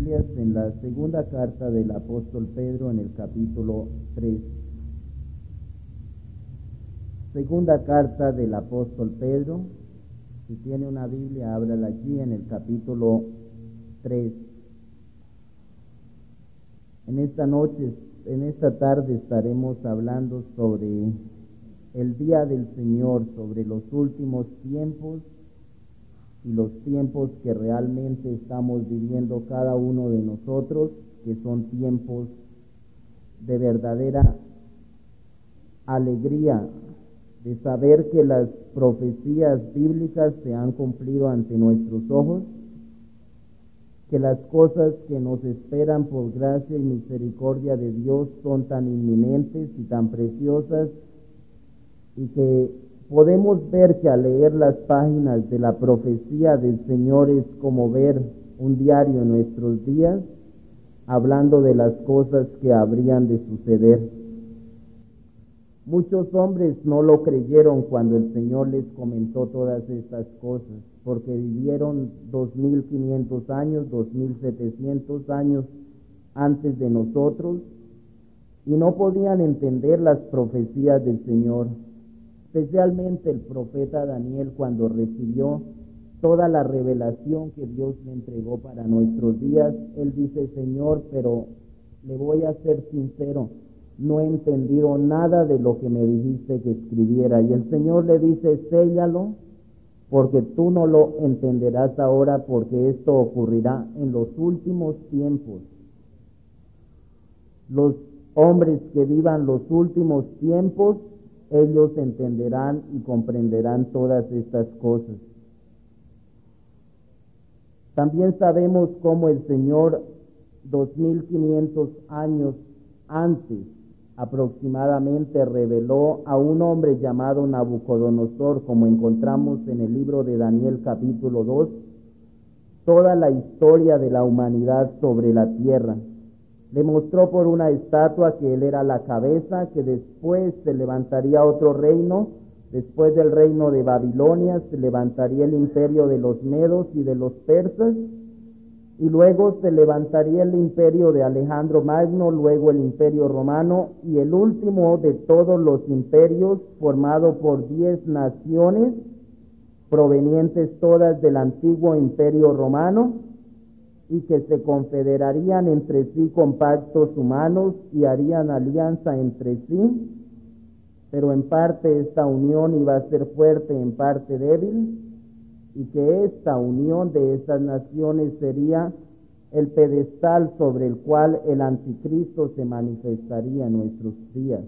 Biblias en la segunda carta del apóstol Pedro en el capítulo 3. Segunda carta del apóstol Pedro. Si tiene una Biblia, ábrala allí en el capítulo 3. En esta tarde estaremos hablando sobre el día del Señor, sobre los últimos tiempos y los tiempos que realmente estamos viviendo cada uno de nosotros, que son tiempos de verdadera alegría, de saber que las profecías bíblicas se han cumplido ante nuestros ojos, que las cosas que nos esperan por gracia y misericordia de Dios son tan inminentes y tan preciosas, y que podemos ver que al leer las páginas de la profecía del Señor es como ver un diario en nuestros días, hablando de las cosas que habrían de suceder. Muchos hombres no lo creyeron cuando el Señor les comentó todas estas cosas, porque vivieron 2500 años, 2700 años antes de nosotros, y no podían entender las profecías del Señor. Especialmente el profeta Daniel, cuando recibió toda la revelación que Dios le entregó para nuestros días, él dice: Señor, pero le voy a ser sincero, no he entendido nada de lo que me dijiste que escribiera. Y el Señor le dice: séllalo, porque tú no lo entenderás ahora, porque esto ocurrirá en los últimos tiempos. Los hombres que vivan los últimos tiempos, ellos entenderán y comprenderán todas estas cosas. También sabemos cómo el Señor, 2500 años antes aproximadamente, reveló a un hombre llamado Nabucodonosor, como encontramos en el libro de Daniel capítulo 2, toda la historia de la humanidad sobre la tierra. Le mostró por una estatua que él era la cabeza, que después se levantaría otro reino, después del reino de Babilonia se levantaría el imperio de los medos y de los persas, y luego se levantaría el imperio de Alejandro Magno, luego el imperio romano, y el último de todos los imperios, formado por 10 naciones, provenientes todas del antiguo imperio romano, y que se confederarían entre sí con pactos humanos y harían alianza entre sí, pero en parte esta unión iba a ser fuerte, en parte débil, y que esta unión de esas naciones sería el pedestal sobre el cual el anticristo se manifestaría en nuestros días.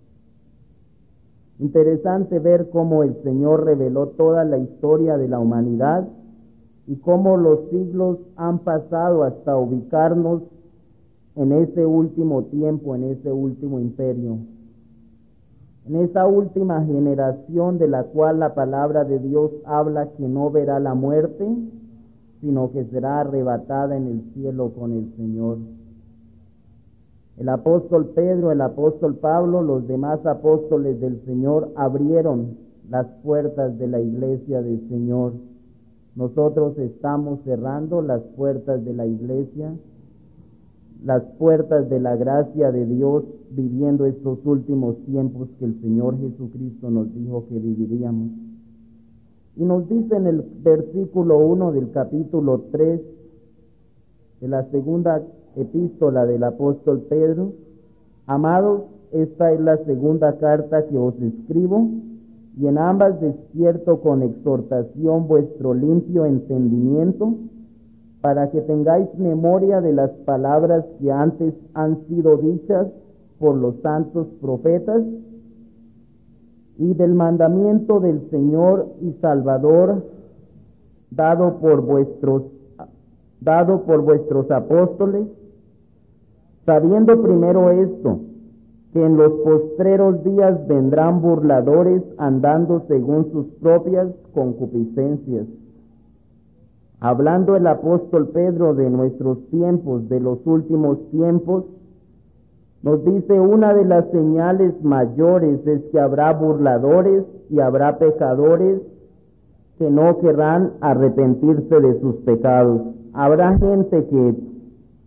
Interesante ver cómo el Señor reveló toda la historia de la humanidad y cómo los siglos han pasado hasta ubicarnos en ese último tiempo, en ese último imperio, en esa última generación de la cual la palabra de Dios habla que no verá la muerte, sino que será arrebatada en el cielo con el Señor. El apóstol Pedro, el apóstol Pablo, los demás apóstoles del Señor abrieron las puertas de la iglesia del Señor. Nosotros estamos cerrando las puertas de la iglesia, las puertas de la gracia de Dios, viviendo estos últimos tiempos que el Señor Jesucristo nos dijo que viviríamos. Y nos dice en el versículo 1 del capítulo 3 de la segunda epístola del apóstol Pedro: amados, esta es la segunda carta que os escribo, y en ambas despierto con exhortación vuestro limpio entendimiento, para que tengáis memoria de las palabras que antes han sido dichas por los santos profetas, y del mandamiento del Señor y Salvador dado por vuestros apóstoles, sabiendo primero esto, que en los postreros días vendrán burladores andando según sus propias concupiscencias. Hablando el apóstol Pedro de nuestros tiempos, de los últimos tiempos, nos dice: una de las señales mayores es que habrá burladores y habrá pecadores que no querrán arrepentirse de sus pecados. Habrá gente que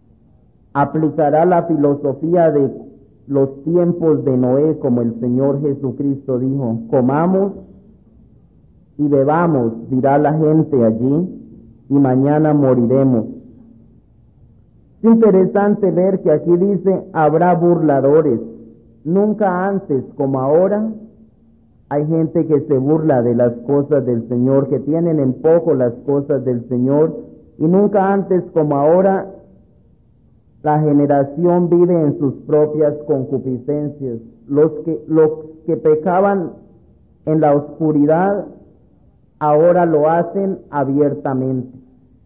aplicará la filosofía de los tiempos de Noé, como el Señor Jesucristo dijo: comamos y bebamos, dirá la gente allí, y mañana moriremos. Es interesante ver que aquí dice: habrá burladores. Nunca antes como ahora hay gente que se burla de las cosas del Señor, que tienen en poco las cosas del Señor, y nunca antes como ahora la generación vive en sus propias concupiscencias. Los que pecaban en la oscuridad ahora lo hacen abiertamente.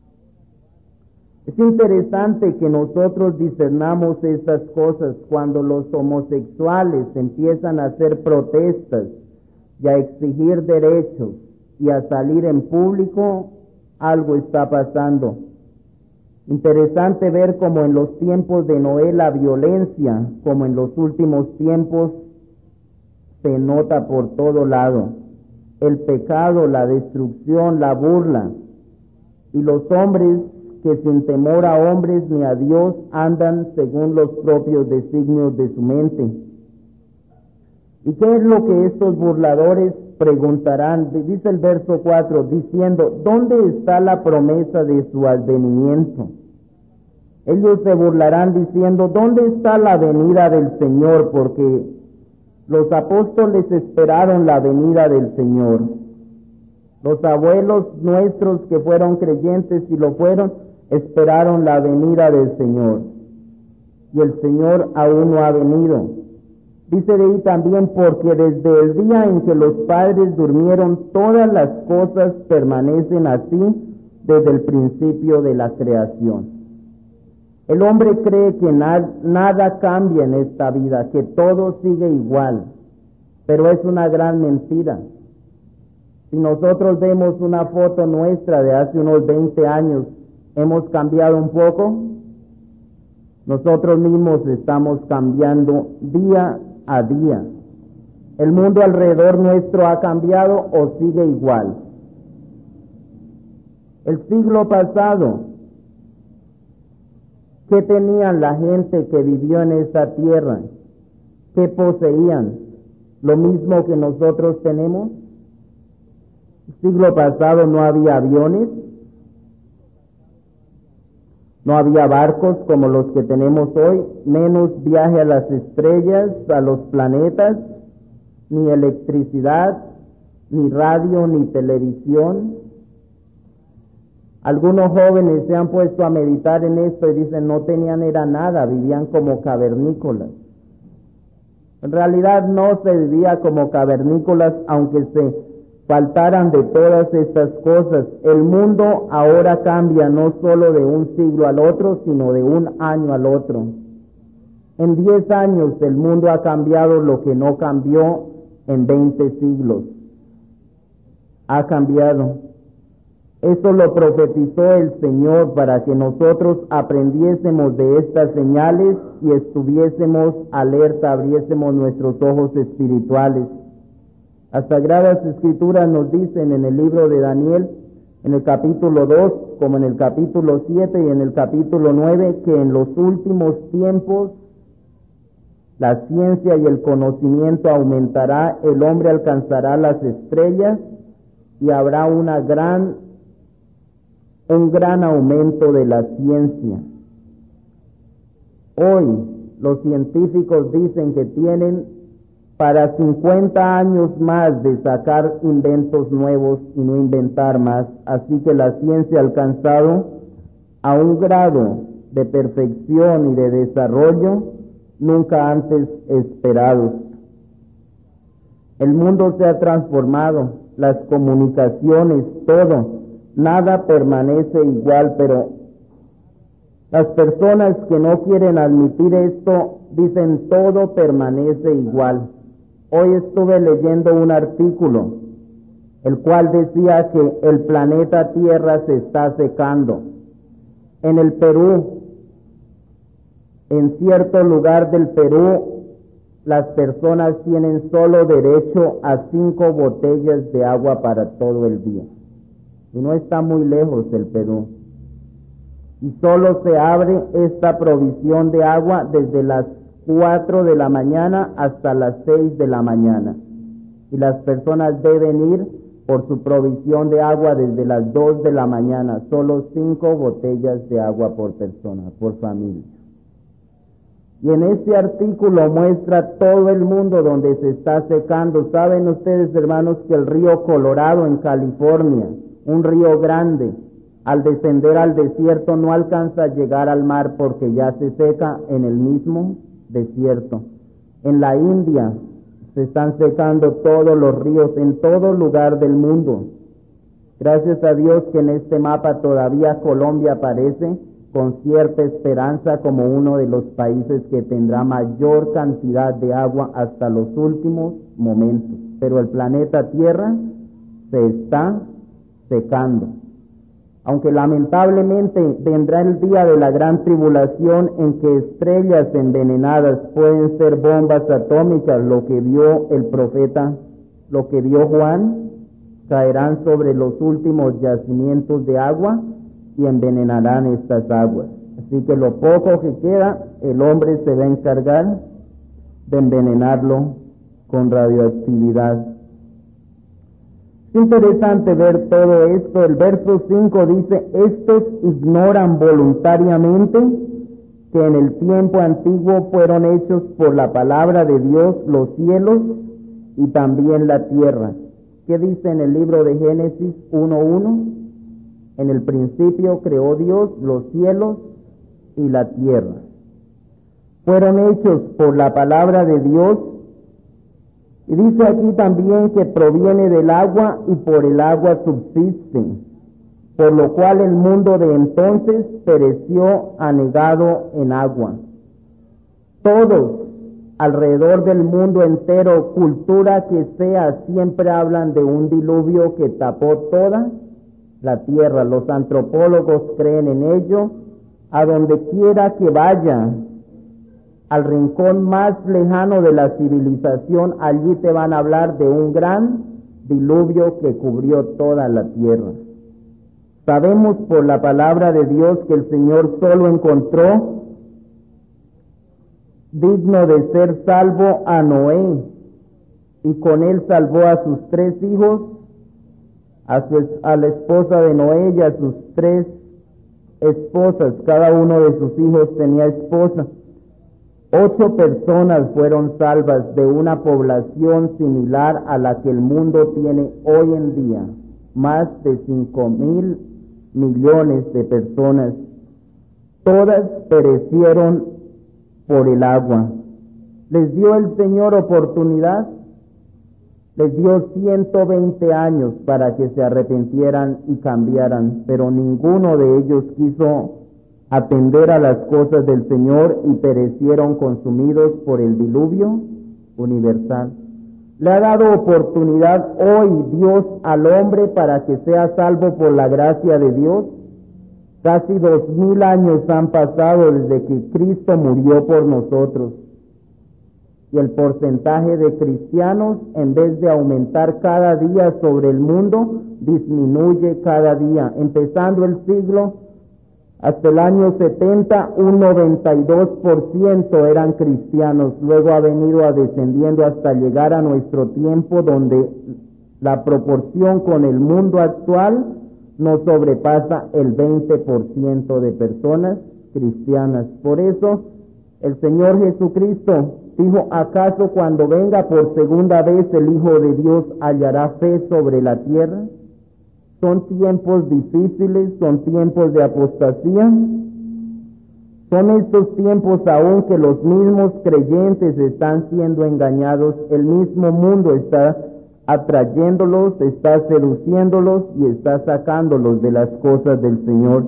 Es interesante que nosotros discernamos estas cosas. Cuando los homosexuales empiezan a hacer protestas y a exigir derechos y a salir en público, algo está pasando. Interesante ver cómo en los tiempos de Noé la violencia, como en los últimos tiempos, se nota por todo lado. El pecado, la destrucción, la burla. Y los hombres que sin temor a hombres ni a Dios andan según los propios designios de su mente. ¿Y qué es lo que estos burladores preguntarán? Dice el verso 4, diciendo: ¿dónde está la promesa de su advenimiento? Ellos se burlarán diciendo: ¿dónde está la venida del Señor? Porque los apóstoles esperaron la venida del Señor. Los abuelos nuestros que fueron creyentes y lo fueron, esperaron la venida del Señor. Y el Señor aún no ha venido. Dice de ahí también: porque desde el día en que los padres durmieron, todas las cosas permanecen así desde el principio de la creación. El hombre cree que nada cambia en esta vida, que todo sigue igual, pero es una gran mentira. Si nosotros vemos una foto nuestra de hace unos 20 años, ¿hemos cambiado un poco? Nosotros mismos estamos cambiando día a día. ¿El mundo alrededor nuestro ha cambiado o sigue igual? El siglo pasado, ¿qué tenían la gente que vivió en esta tierra? ¿Qué poseían? ¿Lo mismo que nosotros tenemos? El siglo pasado no había aviones, no había barcos como los que tenemos hoy, menos viaje a las estrellas, a los planetas, ni electricidad, ni radio, ni televisión. Algunos jóvenes se han puesto a meditar en esto y dicen: no tenían era nada, vivían como cavernícolas. En realidad no se vivía como cavernícolas, aunque se faltaran de todas estas cosas. El mundo ahora cambia no solo de un siglo al otro, sino de un año al otro. En 10 años el mundo ha cambiado lo que no cambió en 20 siglos. Ha cambiado. Eso lo profetizó el Señor para que nosotros aprendiésemos de estas señales y estuviésemos alerta, abriésemos nuestros ojos espirituales. Las Sagradas Escrituras nos dicen en el libro de Daniel, en el capítulo 2, como en el capítulo 7 y en el capítulo 9, que en los últimos tiempos la ciencia y el conocimiento aumentará, el hombre alcanzará las estrellas y habrá un gran aumento de la ciencia. Hoy los científicos dicen que tienen para 50 años más de sacar inventos nuevos y no inventar más. Así que la ciencia ha alcanzado a un grado de perfección y de desarrollo nunca antes esperados. El mundo se ha transformado, las comunicaciones, todo, nada permanece igual, pero las personas que no quieren admitir esto dicen todo permanece igual. Hoy estuve leyendo un artículo, el cual decía que el planeta Tierra se está secando. En el Perú, en cierto lugar del Perú, las personas tienen solo derecho a 5 botellas de agua para todo el día. Y no está muy lejos el Perú. y solo se abre esta provisión de agua desde las 4 de la mañana hasta las 6 de la mañana. Y las personas deben ir por su provisión de agua desde las 2 de la mañana, solo 5 botellas de agua por persona, por familia. Y en este artículo muestra todo el mundo donde se está secando. Saben ustedes, hermanos, que el río Colorado en California, un río grande, al descender al desierto no alcanza a llegar al mar porque ya se seca en el mismo desierto. En la India se están secando todos los ríos en todo lugar del mundo. Gracias a Dios que en este mapa todavía Colombia aparece con cierta esperanza como uno de los países que tendrá mayor cantidad de agua hasta los últimos momentos. Pero el planeta Tierra se está secando. Aunque lamentablemente vendrá el día de la gran tribulación en que estrellas envenenadas pueden ser bombas atómicas, lo que vio el profeta, lo que vio Juan, caerán sobre los últimos yacimientos de agua y envenenarán estas aguas. Así que lo poco que queda, el hombre se va a encargar de envenenarlo con radioactividad. Es interesante ver todo esto. El verso 5 dice: estos ignoran voluntariamente que en el tiempo antiguo fueron hechos por la palabra de Dios los cielos y también la tierra. ¿Qué dice en el libro de Génesis 1:1? En el principio creó Dios los cielos y la tierra. Fueron hechos por la palabra de Dios. Y dice aquí también que proviene del agua y por el agua subsisten, por lo cual el mundo de entonces pereció anegado en agua. Todos alrededor del mundo entero, cultura que sea, siempre hablan de un diluvio que tapó toda la tierra. Los antropólogos creen en ello. A donde quiera que vaya, al rincón más lejano de la civilización, allí te van a hablar de un gran diluvio que cubrió toda la tierra. Sabemos por la palabra de Dios que el Señor solo encontró digno de ser salvo a Noé, y con él salvó a sus 3 hijos, a la esposa de Noé y a sus 3 esposas. Cada uno de sus hijos tenía esposa. 8 personas fueron salvas de una población similar a la que el mundo tiene hoy en día, más de 5,000 millones de personas. Todas perecieron por el agua. ¿Les dio el Señor oportunidad? Les dio 120 años para que se arrepintieran y cambiaran, pero ninguno de ellos quiso atender a las cosas del Señor y perecieron consumidos por el diluvio universal. Le ha dado oportunidad hoy Dios al hombre para que sea salvo por la gracia de Dios. Casi 2000 años han pasado desde que Cristo murió por nosotros. Y el porcentaje de cristianos, en vez de aumentar cada día sobre el mundo, disminuye cada día. Empezando el siglo, hasta el año 70, un 92% eran cristianos. Luego ha venido descendiendo hasta llegar a nuestro tiempo, donde la proporción con el mundo actual no sobrepasa el 20% de personas cristianas. Por eso, el Señor Jesucristo dijo: ¿acaso cuando venga por segunda vez el Hijo de Dios hallará fe sobre la tierra? Son tiempos difíciles, son tiempos de apostasía. Son estos tiempos aún que los mismos creyentes están siendo engañados. El mismo mundo está atrayéndolos, está seduciéndolos y está sacándolos de las cosas del Señor.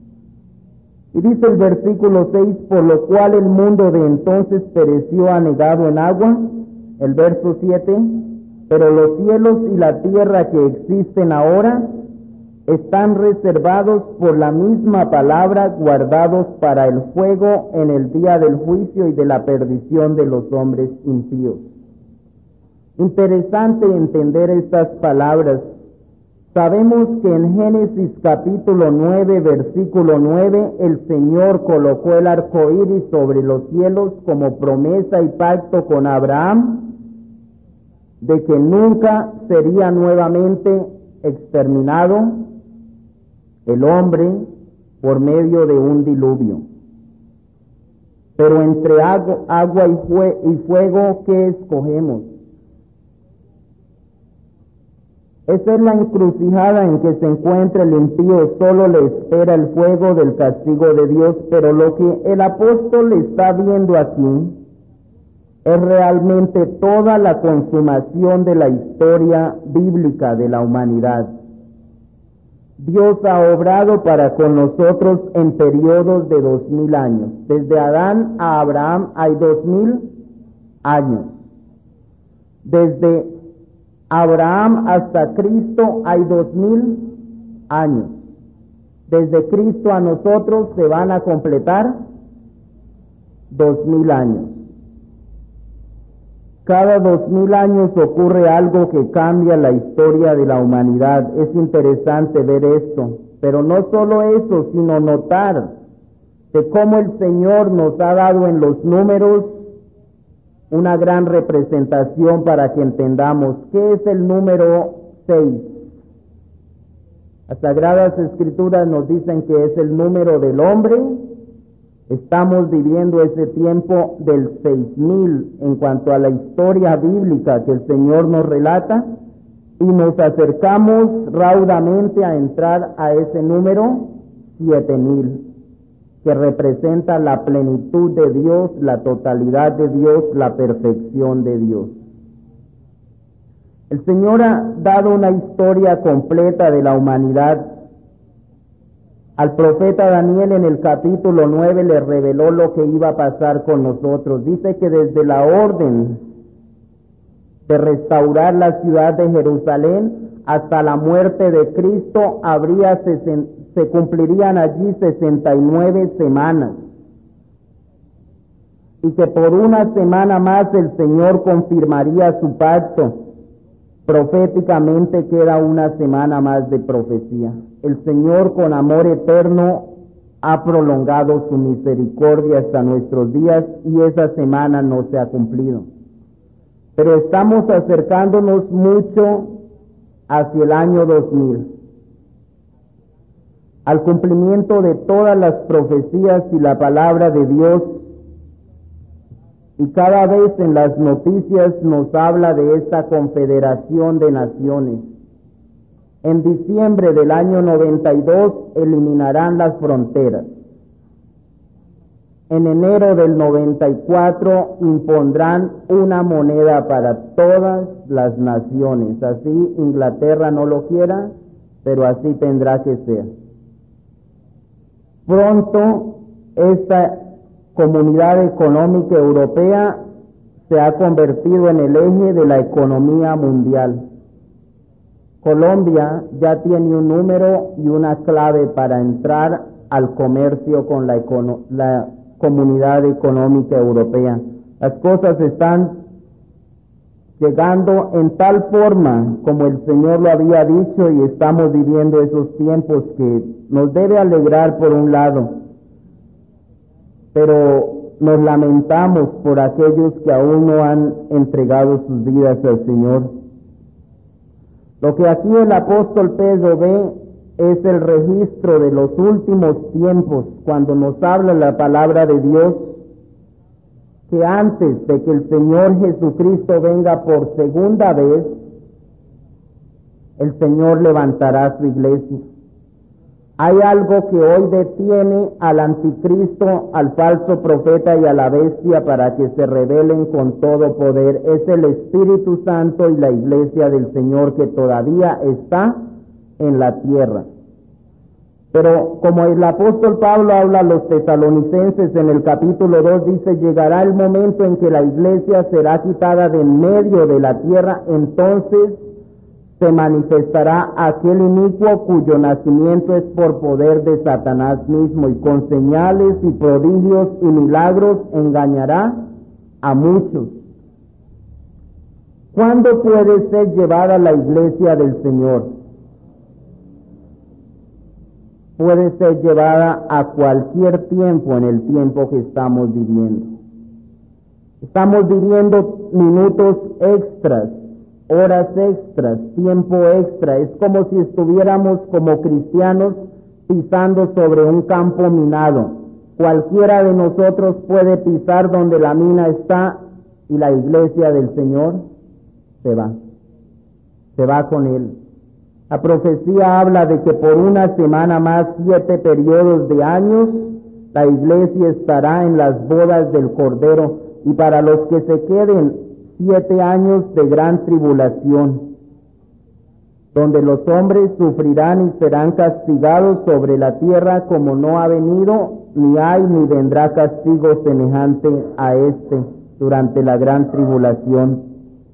Y dice el versículo 6, por lo cual el mundo de entonces pereció anegado en agua. El verso 7, pero los cielos y la tierra que existen ahora están reservados por la misma palabra, guardados para el fuego en el día del juicio y de la perdición de los hombres impíos. Interesante entender estas palabras. Sabemos que en Génesis capítulo 9, versículo 9, el Señor colocó el arco iris sobre los cielos como promesa y pacto con Abraham de que nunca sería nuevamente exterminado el hombre por medio de un diluvio. Pero entre agua y fuego, ¿qué escogemos? Esa es la encrucijada en que se encuentra el impío. Solo le espera el fuego del castigo de Dios. Pero lo que el apóstol está viendo aquí es realmente toda la consumación de la historia bíblica de la humanidad. Dios ha obrado para con nosotros en periodos de 2000 años. Desde Adán a Abraham hay 2000 años. Desde Abraham hasta Cristo hay 2000 años. Desde Cristo a nosotros se van a completar 2000 años. Cada 2000 años ocurre algo que cambia la historia de la humanidad. Es interesante ver esto, pero no solo eso, sino notar de cómo el Señor nos ha dado en los números una gran representación para que entendamos qué es el número 6. Las Sagradas Escrituras nos dicen que es el número del hombre. Estamos viviendo ese tiempo del 6000 en cuanto a la historia bíblica que el Señor nos relata, y nos acercamos raudamente a entrar a ese número 7000, que representa la plenitud de Dios, la totalidad de Dios, la perfección de Dios. El Señor ha dado una historia completa de la humanidad. Al profeta Daniel en el capítulo 9 le reveló lo que iba a pasar con nosotros. Dice que desde la orden de restaurar la ciudad de Jerusalén hasta la muerte de Cristo se cumplirían allí 69 semanas. Y que por una semana más el Señor confirmaría su pacto. Proféticamente queda una semana más de profecía. El Señor, con amor eterno, ha prolongado su misericordia hasta nuestros días, y esa semana no se ha cumplido. Pero estamos acercándonos mucho hacia el año 2000, al cumplimiento de todas las profecías y la palabra de Dios. Y cada vez en las noticias nos habla de esta confederación de naciones. En diciembre del año 92 eliminarán las fronteras. En enero del 94 impondrán una moneda para todas las naciones. Así Inglaterra no lo quiera, pero así tendrá que ser. Pronto esta Comunidad Económica Europea se ha convertido en el eje de la economía mundial. Colombia ya tiene un número y una clave para entrar al comercio con la Comunidad Económica Europea. Las cosas están llegando en tal forma como el Señor lo había dicho, y estamos viviendo esos tiempos que nos debe alegrar por un lado, pero nos lamentamos por aquellos que aún no han entregado sus vidas al Señor. Lo que aquí el apóstol Pedro ve es el registro de los últimos tiempos, cuando nos habla la palabra de Dios, que antes de que el Señor Jesucristo venga por segunda vez, el Señor levantará su iglesia. Hay algo que hoy detiene al anticristo, al falso profeta y a la bestia para que se rebelen con todo poder. Es el Espíritu Santo y la iglesia del Señor, que todavía está en la tierra. Pero como el apóstol Pablo habla a los tesalonicenses en el capítulo 2, dice: llegará el momento en que la iglesia será quitada de en medio de la tierra, entonces se manifestará aquel inicuo cuyo nacimiento es por poder de Satanás mismo, y con señales y prodigios y milagros engañará a muchos. ¿Cuándo puede ser llevada la iglesia del Señor? puede ser llevada a cualquier tiempo en el tiempo que estamos viviendo. Estamos viviendo minutos extras, horas extras, tiempo extra. Es como si estuviéramos como cristianos pisando sobre un campo minado. Cualquiera de nosotros puede pisar donde la mina está y la iglesia del Señor se va con él. La profecía habla de que por una semana más, 7 periodos de años, la iglesia estará en las bodas del Cordero, y para los que se queden, 7 años de gran tribulación, donde los hombres sufrirán y serán castigados sobre la tierra como no ha venido, ni hay ni vendrá castigo semejante a este durante la gran tribulación.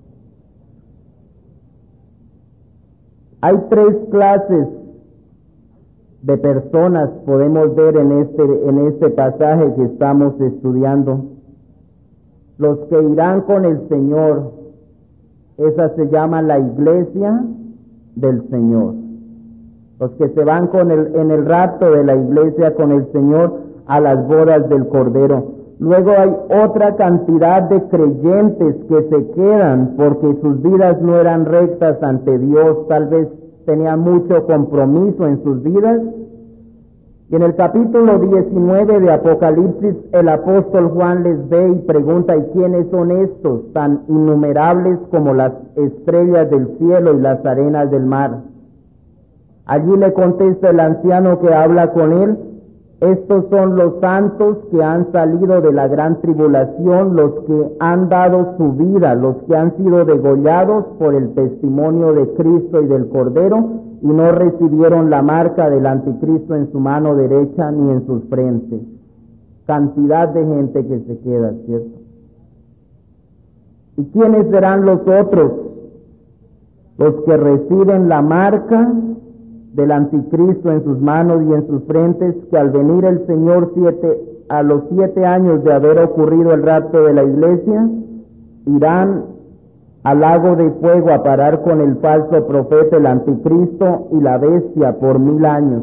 Hay 3 clases de personas, podemos ver en este pasaje que estamos estudiando. Los que irán con el Señor, esa se llama la iglesia del Señor. Los que se van en el rapto de la iglesia con el Señor a las bodas del Cordero. Luego hay otra cantidad de creyentes que se quedan porque sus vidas no eran rectas ante Dios, tal vez tenían mucho compromiso en sus vidas. Y en el capítulo 19 de Apocalipsis, el apóstol Juan les ve y pregunta: ¿y quiénes son estos, tan innumerables como las estrellas del cielo y las arenas del mar? Allí le contesta el anciano que habla con él: estos son los santos que han salido de la gran tribulación, los que han dado su vida, los que han sido degollados por el testimonio de Cristo y del Cordero, y no recibieron la marca del anticristo en su mano derecha ni en sus frentes. Cantidad de gente que se queda, ¿cierto? ¿Y quiénes serán los otros? Los que reciben la marca del anticristo en sus manos y en sus frentes, que al venir el Señor a los 7 años de haber ocurrido el rapto de la iglesia, irán al lago de fuego a parar con el falso profeta, el anticristo y la bestia por 1000 años.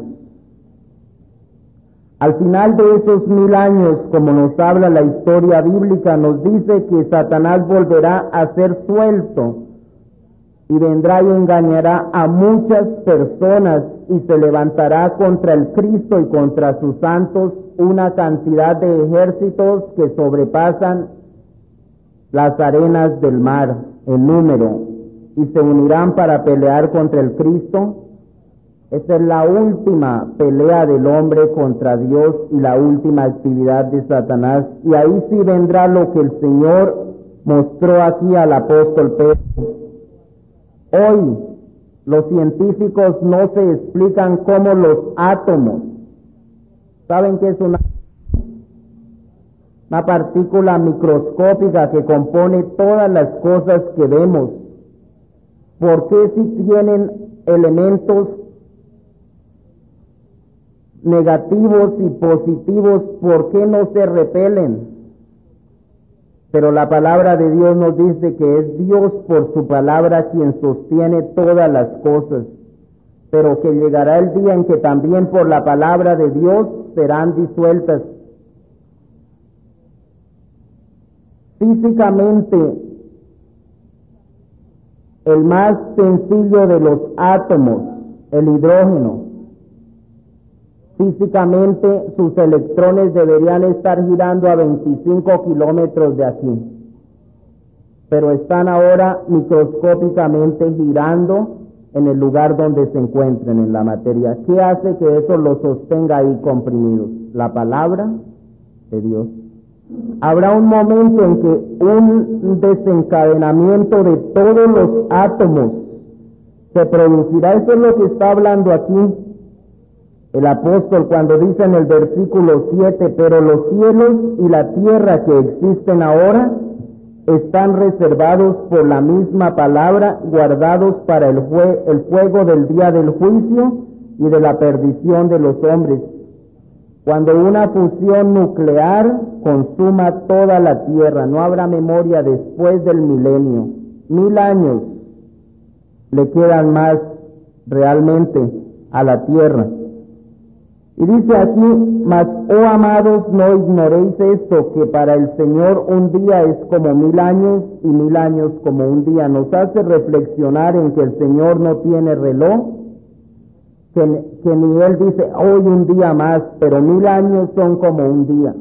Al final de esos 1000 años, como nos habla la historia bíblica, nos dice que Satanás volverá a ser suelto y vendrá y engañará a muchas personas y se levantará contra el Cristo y contra sus santos una cantidad de ejércitos que sobrepasan las arenas del mar en número, y se unirán para pelear contra el Cristo. Esa es la última pelea del hombre contra Dios y la última actividad de Satanás, y ahí sí vendrá lo que el Señor mostró aquí al apóstol Pedro. Hoy los científicos no se explican cómo los átomos, ¿saben qué es una partícula microscópica que compone todas las cosas que vemos? ¿Por qué si tienen elementos negativos y positivos, por qué no se repelen? Pero la palabra de Dios nos dice que es Dios por su palabra quien sostiene todas las cosas, pero que llegará el día en que también por la palabra de Dios serán disueltas. Físicamente, el más sencillo de los átomos, el hidrógeno, físicamente sus electrones deberían estar girando a 25 kilómetros de aquí, pero están ahora microscópicamente girando en el lugar donde se encuentren en la materia. ¿Qué hace que eso lo sostenga ahí comprimidos? La palabra de Dios. Habrá un momento en que un desencadenamiento de todos los átomos se producirá. Eso es lo que está hablando aquí el apóstol cuando dice en el versículo 7, pero los cielos y la tierra que existen ahora están reservados por la misma palabra, guardados para el fuego del día del juicio y de la perdición de los hombres. Cuando una fusión nuclear consuma toda la tierra, no habrá memoria después del milenio. 1000 años le quedan más realmente a la tierra. Y dice aquí, mas, oh amados, no ignoréis esto, que para el Señor un día es como 1000 años y 1000 años como un día. Nos hace reflexionar en que el Señor no tiene reloj, que ni Él dice, hoy un día más, pero 1000 años son como un día.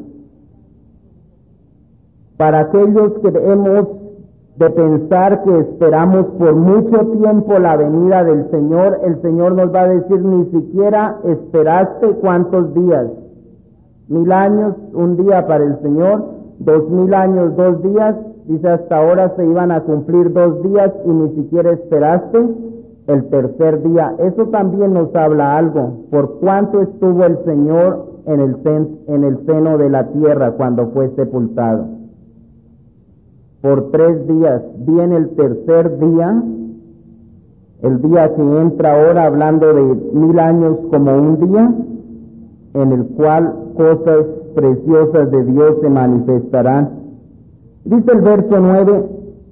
Para aquellos que hemos de pensar que esperamos por mucho tiempo la venida del Señor, el Señor nos va a decir, ni siquiera esperaste cuántos días. 1000 años, un día para el Señor, 2000 años, 2 días, dice hasta ahora se iban a cumplir 2 días y ni siquiera esperaste el tercer día. Eso también nos habla algo, por cuánto estuvo el Señor en el seno de la tierra cuando fue sepultado. Por 3 días, viene el tercer día, el día que entra ahora, hablando de 1000 años como un día, en el cual cosas preciosas de Dios se manifestarán. Dice el verso 9,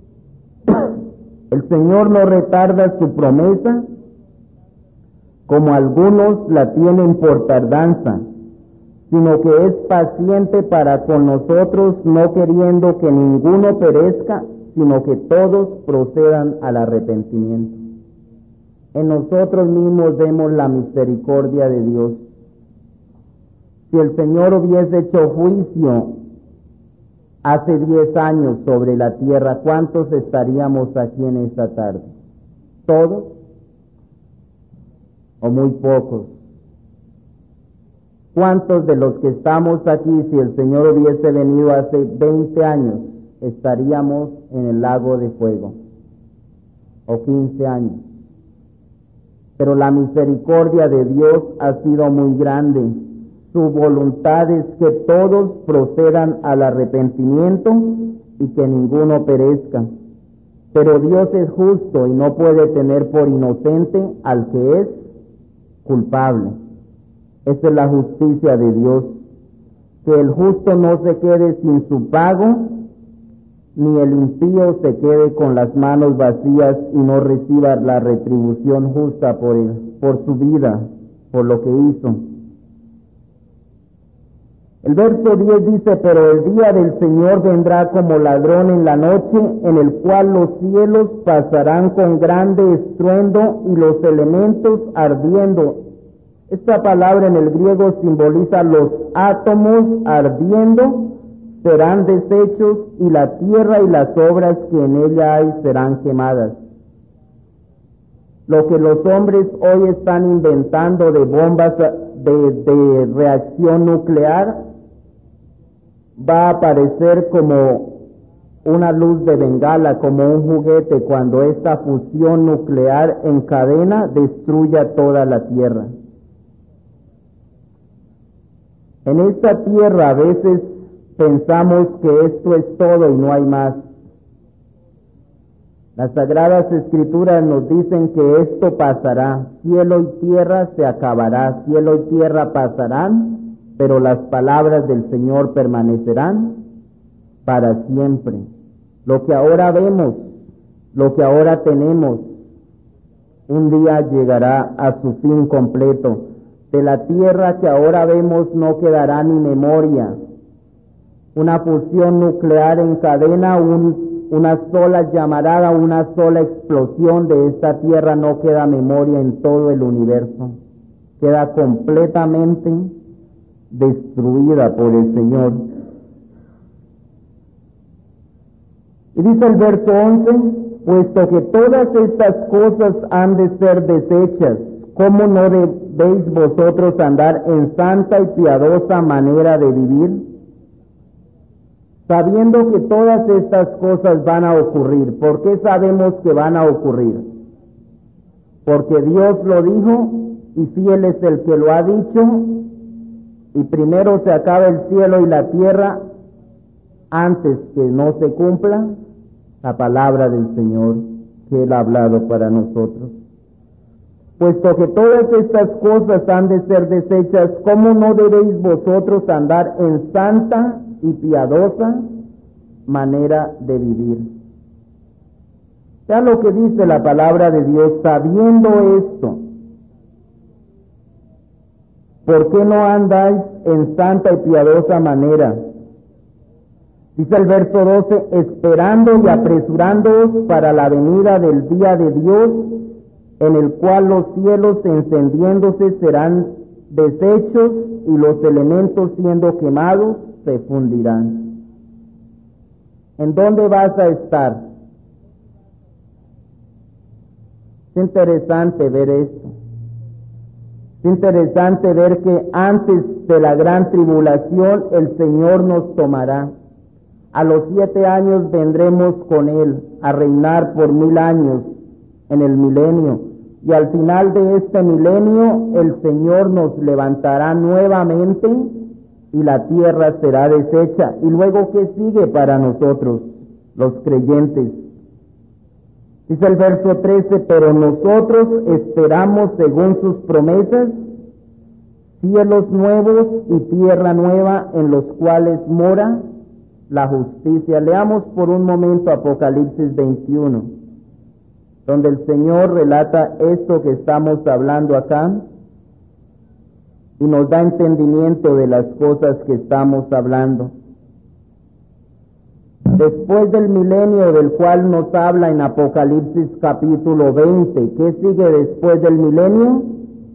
el Señor no retarda su promesa, como algunos la tienen por tardanza, sino que es paciente para con nosotros, no queriendo que ninguno perezca, sino que todos procedan al arrepentimiento. En nosotros mismos vemos la misericordia de Dios. Si el Señor hubiese hecho juicio hace 10 años sobre la tierra, ¿cuántos estaríamos aquí en esta tarde? ¿Todos? ¿O muy pocos? ¿Cuántos de los que estamos aquí, si el Señor hubiese venido hace 20 años, estaríamos en el lago de fuego? ¿O 15 años? Pero la misericordia de Dios ha sido muy grande. Su voluntad es que todos procedan al arrepentimiento y que ninguno perezca. Pero Dios es justo y no puede tener por inocente al que es culpable. Esa es la justicia de Dios, que el justo no se quede sin su pago, ni el impío se quede con las manos vacías y no reciba la retribución justa por su vida, por lo que hizo. El verso 10 dice, pero el día del Señor vendrá como ladrón en la noche, en el cual los cielos pasarán con grande estruendo y los elementos ardiendo. Esta palabra en el griego simboliza los átomos ardiendo, serán deshechos y la tierra y las obras que en ella hay serán quemadas. Lo que los hombres hoy están inventando de bombas de reacción nuclear va a aparecer como una luz de bengala, como un juguete, cuando esta fusión nuclear en cadena destruya toda la tierra. En esta tierra a veces pensamos que esto es todo y no hay más. Las Sagradas Escrituras nos dicen que esto pasará, cielo y tierra se acabará, cielo y tierra pasarán, pero las palabras del Señor permanecerán para siempre. Lo que ahora vemos, lo que ahora tenemos, un día llegará a su fin completo. De la tierra que ahora vemos no quedará ni memoria. Una fusión nuclear en cadena, una sola llamarada, una sola explosión de esta tierra, no queda memoria en todo el universo. Queda completamente destruida por el Señor. Y dice el verso 11, puesto que todas estas cosas han de ser deshechas, ¿cómo no debéis vosotros andar en santa y piadosa manera de vivir? Sabiendo que todas estas cosas van a ocurrir. ¿Por qué sabemos que van a ocurrir? Porque Dios lo dijo y fiel es el que lo ha dicho, y primero se acaba el cielo y la tierra antes que no se cumpla la palabra del Señor que Él ha hablado para nosotros. Puesto que todas estas cosas han de ser deshechas, ¿cómo no debéis vosotros andar en santa y piadosa manera de vivir? Ya lo que dice la palabra de Dios, sabiendo esto, ¿por qué no andáis en santa y piadosa manera? Dice el verso 12, esperando y apresurándoos para la venida del día de Dios, en el cual los cielos encendiéndose serán deshechos y los elementos siendo quemados se fundirán. ¿En dónde vas a estar? Es interesante ver esto. Es interesante ver que antes de la gran tribulación el Señor nos tomará. A los 7 años vendremos con Él a reinar por 1000 años en el milenio. Y al final de este milenio el Señor nos levantará nuevamente y la tierra será deshecha. Y luego, ¿qué sigue para nosotros, los creyentes? Dice el verso 13, pero nosotros esperamos según sus promesas cielos nuevos y tierra nueva en los cuales mora la justicia. Leamos por un momento Apocalipsis 21, donde el Señor relata esto que estamos hablando acá y nos da entendimiento de las cosas que estamos hablando. Después del milenio del cual nos habla en Apocalipsis capítulo 20, ¿qué sigue después del milenio?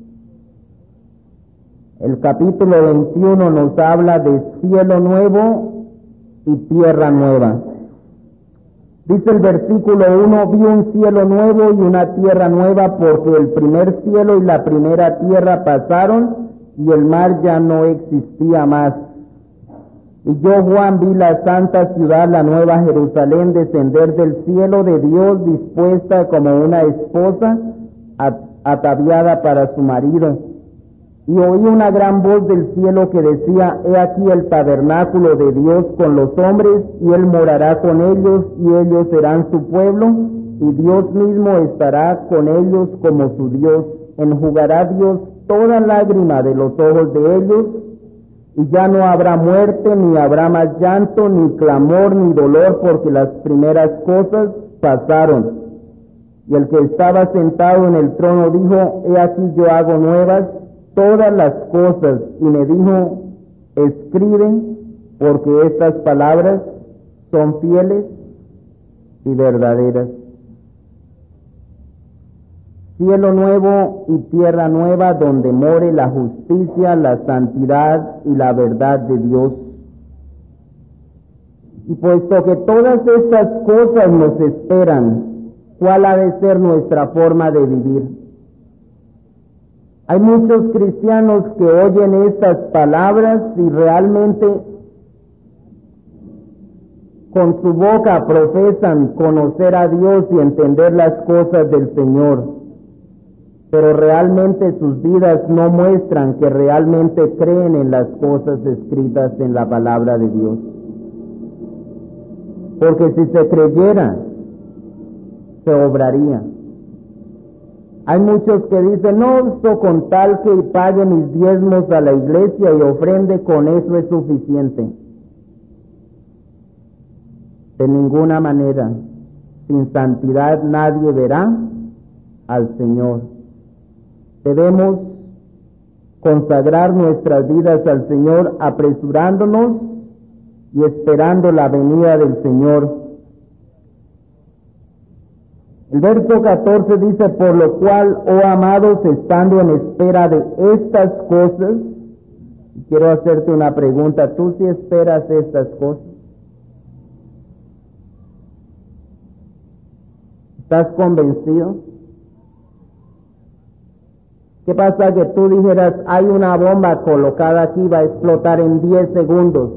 El capítulo 21 nos habla de cielo nuevo y tierra nueva. Dice el versículo 1, vi un cielo nuevo y una tierra nueva, porque el primer cielo y la primera tierra pasaron y el mar ya no existía más. Y yo, Juan, vi la santa ciudad, la nueva Jerusalén, descender del cielo de Dios, dispuesta como una esposa ataviada para su marido. Y oí una gran voz del cielo que decía, he aquí el tabernáculo de Dios con los hombres, y Él morará con ellos, y ellos serán su pueblo, y Dios mismo estará con ellos como su Dios. Enjugará Dios toda lágrima de los ojos de ellos, y ya no habrá muerte, ni habrá más llanto, ni clamor, ni dolor, porque las primeras cosas pasaron. Y el que estaba sentado en el trono dijo, he aquí yo hago nuevas todas las cosas, y me dijo, escribe, porque estas palabras son fieles y verdaderas. Cielo nuevo y tierra nueva, donde more la justicia, la santidad y la verdad de Dios. Y puesto que todas estas cosas nos esperan, ¿cuál ha de ser nuestra forma de vivir? Hay muchos cristianos que oyen estas palabras y realmente con su boca profesan conocer a Dios y entender las cosas del Señor, pero realmente sus vidas no muestran que realmente creen en las cosas escritas en la palabra de Dios. Porque si se creyera, se obraría. Hay muchos que dicen, no, esto con tal que pague mis diezmos a la iglesia y ofrende, con eso es suficiente. De ninguna manera, sin santidad nadie verá al Señor. Debemos consagrar nuestras vidas al Señor, apresurándonos y esperando la venida del Señor. El verso 14 dice, por lo cual, oh amados, estando en espera de estas cosas, quiero hacerte una pregunta, ¿tú sí esperas estas cosas? ¿Estás convencido? ¿Qué pasa que tú dijeras, hay una bomba colocada aquí, va a explotar en 10 segundos?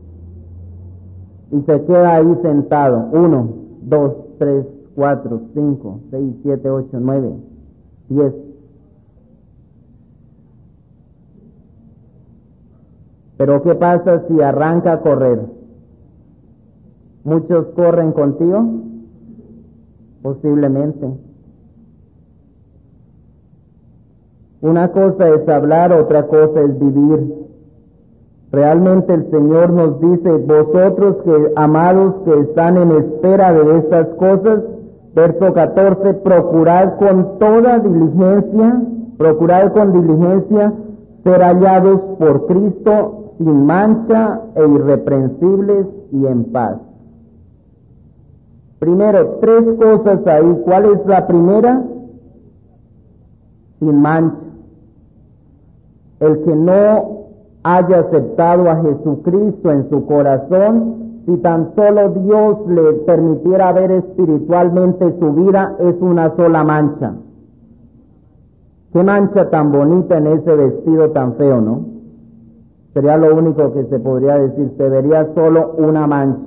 Y se queda ahí sentado, 1, 2, 3, 4, 5, 6, 7, 8, 9, 10. Pero ¿qué pasa si arranca a correr? ¿Muchos corren contigo? Posiblemente. Una cosa es hablar, otra cosa es vivir. Realmente el Señor nos dice, vosotros que amados que están en espera de estas cosas, verso 14, procurad con diligencia ser hallados por Cristo sin mancha e irreprensibles y en paz. Primero, tres cosas ahí. ¿Cuál es la primera? Sin mancha. El que no haya aceptado a Jesucristo en su corazón, si tan solo Dios le permitiera ver espiritualmente su vida, es una sola mancha. Qué mancha tan bonita en ese vestido tan feo, ¿no? Sería lo único que se podría decir, se vería solo una mancha.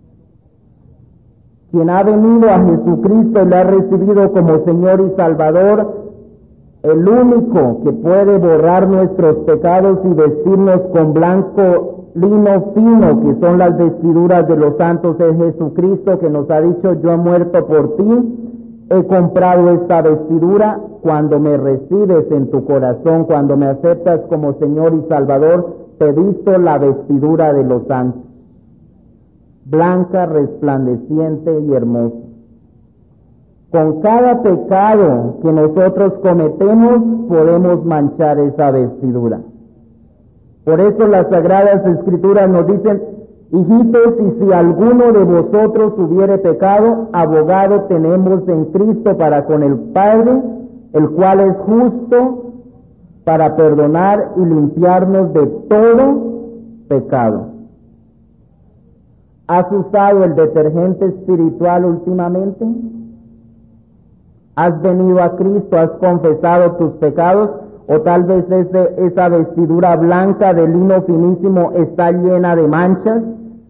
Quien ha venido a Jesucristo y le ha recibido como Señor y Salvador, el único que puede borrar nuestros pecados y vestirnos con blanco lino fino, que son las vestiduras de los santos, es Jesucristo, que nos ha dicho: yo he muerto por ti, he comprado esta vestidura. Cuando me recibes en tu corazón, cuando me aceptas como Señor y Salvador, te visto la vestidura de los santos, blanca, resplandeciente y hermosa. Con cada pecado que nosotros cometemos, podemos manchar esa vestidura. Por eso las Sagradas Escrituras nos dicen: hijitos, y si alguno de vosotros hubiere pecado, abogado tenemos en Cristo para con el Padre, el cual es justo para perdonar y limpiarnos de todo pecado. ¿Has usado el detergente espiritual últimamente? ¿Has venido a Cristo? ¿Has confesado tus pecados? ¿O tal vez esa vestidura blanca de lino finísimo está llena de manchas?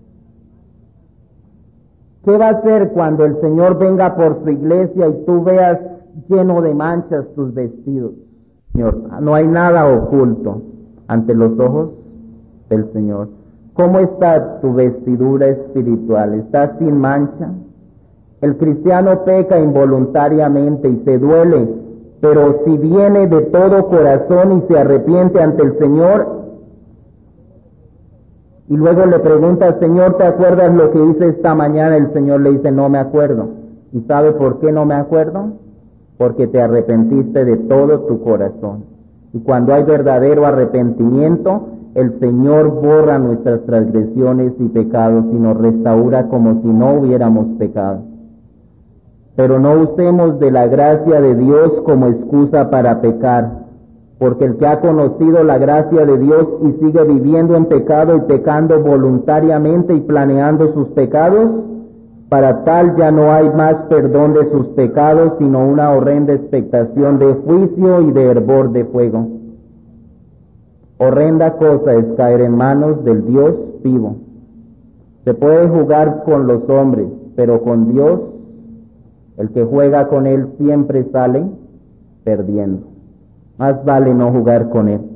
¿Qué va a hacer cuando el Señor venga por su iglesia y tú veas lleno de manchas tus vestidos? Señor, no hay nada oculto ante los ojos del Señor. ¿Cómo está tu vestidura espiritual? ¿Está sin mancha? El cristiano peca involuntariamente y se duele, pero si viene de todo corazón y se arrepiente ante el Señor, y luego le pregunta: Señor, ¿te acuerdas lo que hice esta mañana? El Señor le dice: no me acuerdo. ¿Y sabe por qué no me acuerdo? Porque te arrepentiste de todo tu corazón. Y cuando hay verdadero arrepentimiento, el Señor borra nuestras transgresiones y pecados y nos restaura como si no hubiéramos pecado. Pero no usemos de la gracia de Dios como excusa para pecar, porque el que ha conocido la gracia de Dios y sigue viviendo en pecado y pecando voluntariamente y planeando sus pecados, para tal ya no hay más perdón de sus pecados, sino una horrenda expectación de juicio y de hervor de fuego. Horrenda cosa es caer en manos del Dios vivo. Se puede jugar con los hombres, pero con Dios, el que juega con Él siempre sale perdiendo. Más vale no jugar con Él.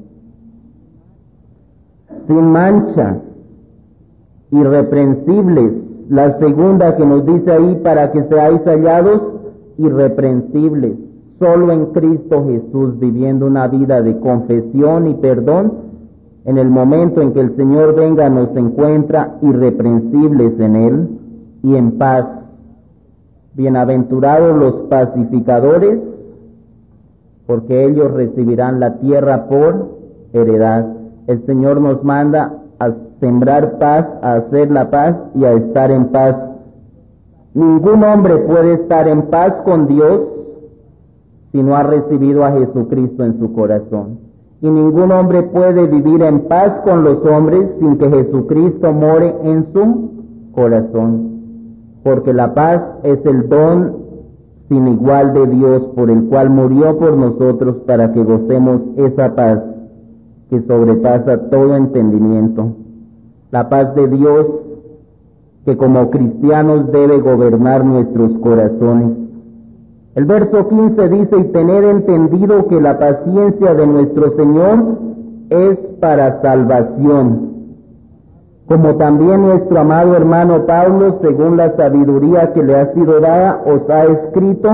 Sin mancha, irreprensibles. La segunda que nos dice ahí: para que seáis hallados irreprensibles, solo en Cristo Jesús, viviendo una vida de confesión y perdón. En el momento en que el Señor venga, nos encuentra irreprensibles en Él y en paz. Bienaventurados los pacificadores, porque ellos recibirán la tierra por heredad. El Señor nos manda a sembrar paz, a hacer la paz y a estar en paz. Ningún hombre puede estar en paz con Dios si no ha recibido a Jesucristo en su corazón. Y ningún hombre puede vivir en paz con los hombres sin que Jesucristo more en su corazón. Porque la paz es el don sin igual de Dios, por el cual murió por nosotros, para que gocemos esa paz que sobrepasa todo entendimiento. La paz de Dios que como cristianos debe gobernar nuestros corazones. El verso 15 dice: y tener entendido que la paciencia de nuestro Señor es para salvación, como también nuestro amado hermano Pablo, según la sabiduría que le ha sido dada, os ha escrito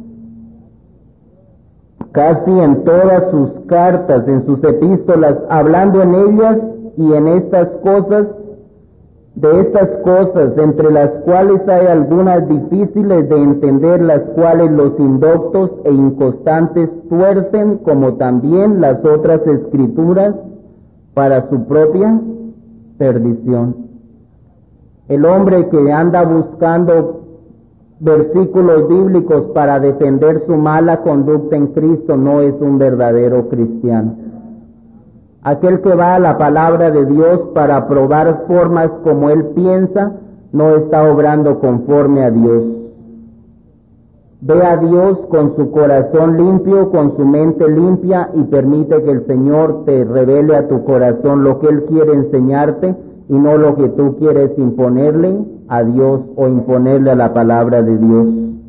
casi en todas sus cartas, en sus epístolas, hablando en ellas y en estas cosas de estas cosas, entre las cuales hay algunas difíciles de entender, las cuales los indoctos e inconstantes tuercen, como también las otras escrituras, para su propia perdición. El hombre que anda buscando versículos bíblicos para defender su mala conducta en Cristo no es un verdadero cristiano. Aquel que va a la palabra de Dios para probar formas como él piensa, no está obrando conforme a Dios. Ve a Dios con su corazón limpio, con su mente limpia, y permite que el Señor te revele a tu corazón lo que Él quiere enseñarte y no lo que tú quieres imponerle a Dios o imponerle a la palabra de Dios.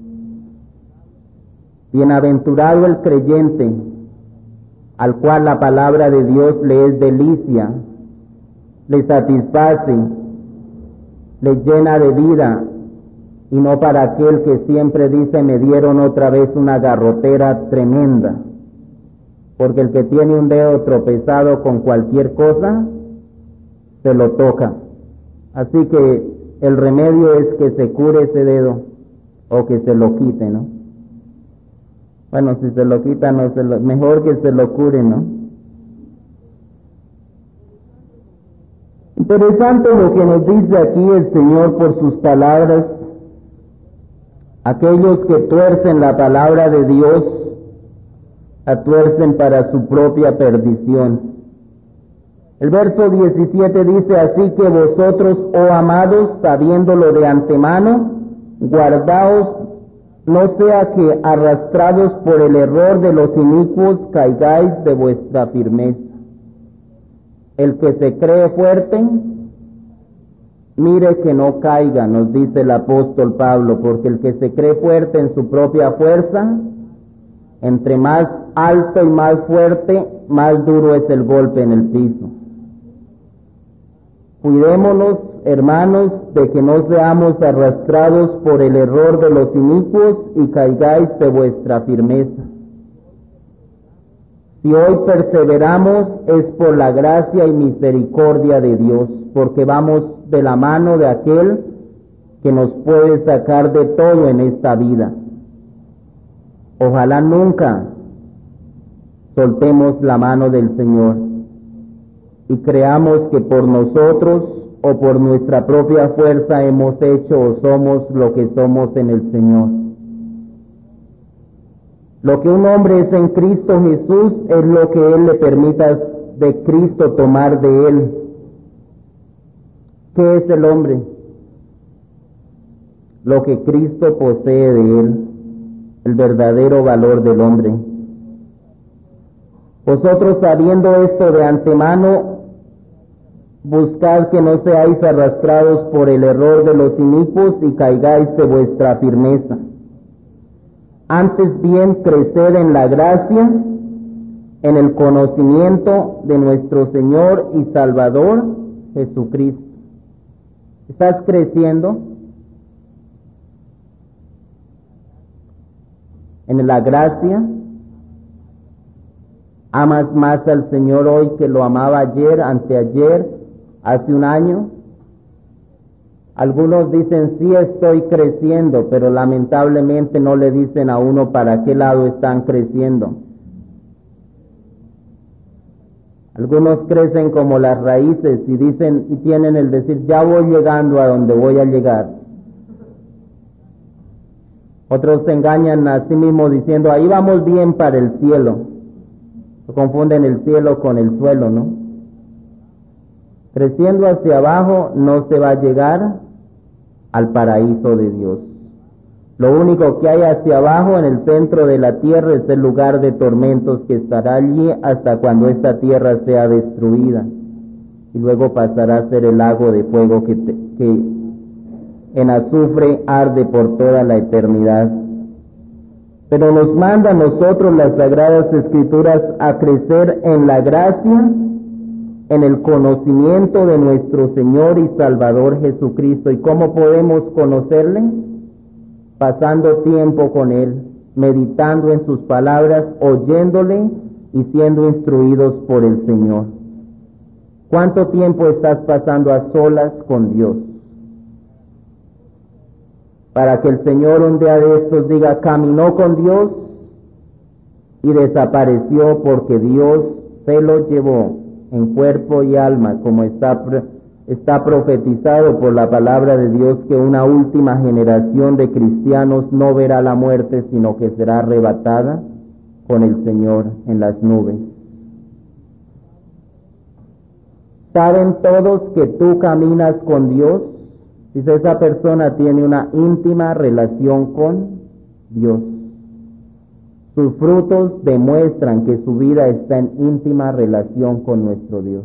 Bienaventurado el creyente, al cual la palabra de Dios le es delicia, le satisface, le llena de vida, y no para aquel que siempre dice: me dieron otra vez una garrotera tremenda, porque el que tiene un dedo tropezado con cualquier cosa, se lo toca. Así que el remedio es que se cure ese dedo, o que se lo quite, ¿no? Bueno, si se lo quita, mejor que se lo cure, ¿no? Interesante lo que nos dice aquí el Señor por sus palabras. Aquellos que tuercen la palabra de Dios, la tuercen para su propia perdición. El verso 17 dice: así que vosotros, oh amados, sabiéndolo de antemano, guardaos, no sea que arrastrados por el error de los inicuos caigáis de vuestra firmeza. El que se cree fuerte, mire que no caiga, nos dice el apóstol Pablo, porque el que se cree fuerte en su propia fuerza, entre más alto y más fuerte, más duro es el golpe en el piso. Cuidémonos, hermanos, de que no seamos arrastrados por el error de los inicuos y caigáis de vuestra firmeza. Si hoy perseveramos es por la gracia y misericordia de Dios, porque vamos de la mano de aquel que nos puede sacar de todo en esta vida. Ojalá nunca soltemos la mano del Señor y creamos que por nosotros o por nuestra propia fuerza hemos hecho o somos lo que somos en el Señor. Lo que un hombre es en Cristo Jesús es lo que Él le permita de Cristo tomar de Él. ¿Qué es el hombre? Lo que Cristo posee de Él, el verdadero valor del hombre. Vosotros, sabiendo esto de antemano, buscad que no seáis arrastrados por el error de los inicuos y caigáis de vuestra firmeza. Antes bien, creced en la gracia, en el conocimiento de nuestro Señor y Salvador Jesucristo. ¿Estás creciendo en la gracia? ¿Amas más al Señor hoy que lo amaba ayer, anteayer, hace un año? Algunos dicen: sí, estoy creciendo, pero lamentablemente no le dicen a uno para qué lado están creciendo. Algunos crecen como las raíces y dicen y tienen el decir: ya voy llegando a donde voy a llegar. Otros se engañan a sí mismos diciendo: ahí vamos bien para el cielo. Confunden el cielo con el suelo, ¿no? Creciendo hacia abajo no se va a llegar al paraíso de Dios. Lo único que hay hacia abajo, en el centro de la tierra, es el lugar de tormentos que estará allí hasta cuando esta tierra sea destruida, y luego pasará a ser el lago de fuego que en azufre arde por toda la eternidad. Pero nos manda a nosotros las Sagradas Escrituras a crecer en la gracia, en el conocimiento de nuestro Señor y Salvador Jesucristo. ¿Y cómo podemos conocerle? Pasando tiempo con Él, meditando en sus palabras, oyéndole y siendo instruidos por el Señor. ¿Cuánto tiempo estás pasando a solas con Dios? Para que el Señor un día de estos diga, caminó con Dios y desapareció porque Dios se lo llevó en cuerpo y alma, como está profetizado por la palabra de Dios, que una última generación de cristianos no verá la muerte, sino que será arrebatada con el Señor en las nubes. ¿Saben todos que tú caminas con Dios? Dice, esa persona tiene una íntima relación con Dios. Sus frutos demuestran que su vida está en íntima relación con nuestro Dios.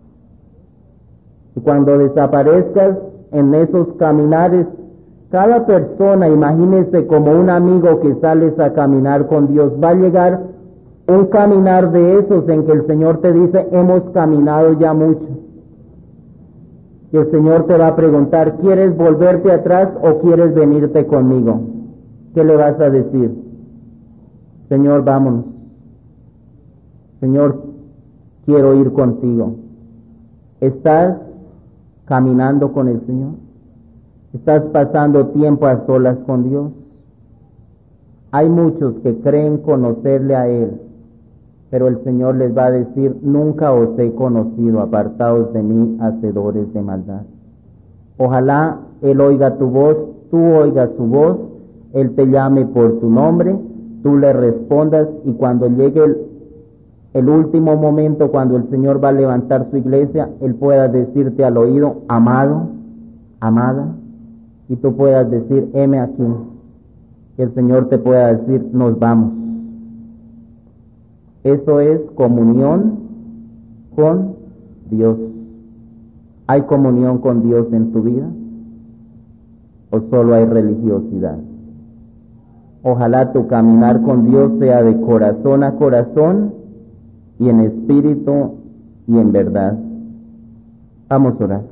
Y cuando desaparezcas en esos caminares, cada persona, imagínese como un amigo que sales a caminar con Dios, va a llegar un caminar de esos en que el Señor te dice, hemos caminado ya mucho. Y el Señor te va a preguntar, ¿quieres volverte atrás o quieres venirte conmigo? ¿Qué le vas a decir? Señor, vámonos. Señor, quiero ir contigo. ¿Estás caminando con el Señor? ¿Estás pasando tiempo a solas con Dios? Hay muchos que creen conocerle a Él, pero el Señor les va a decir, nunca os he conocido, apartaos de mí, hacedores de maldad. Ojalá Él oiga tu voz, tú oigas su voz, Él te llame por tu nombre, tú le respondas, y cuando llegue el último momento, cuando el Señor va a levantar su iglesia, Él pueda decirte al oído, amado, amada, y tú puedas decir, heme aquí. Que el Señor te pueda decir, nos vamos. Eso es comunión con Dios. ¿Hay comunión con Dios en tu vida? ¿O solo hay religiosidad? Ojalá tu caminar con Dios sea de corazón a corazón y en espíritu y en verdad. Vamos a orar.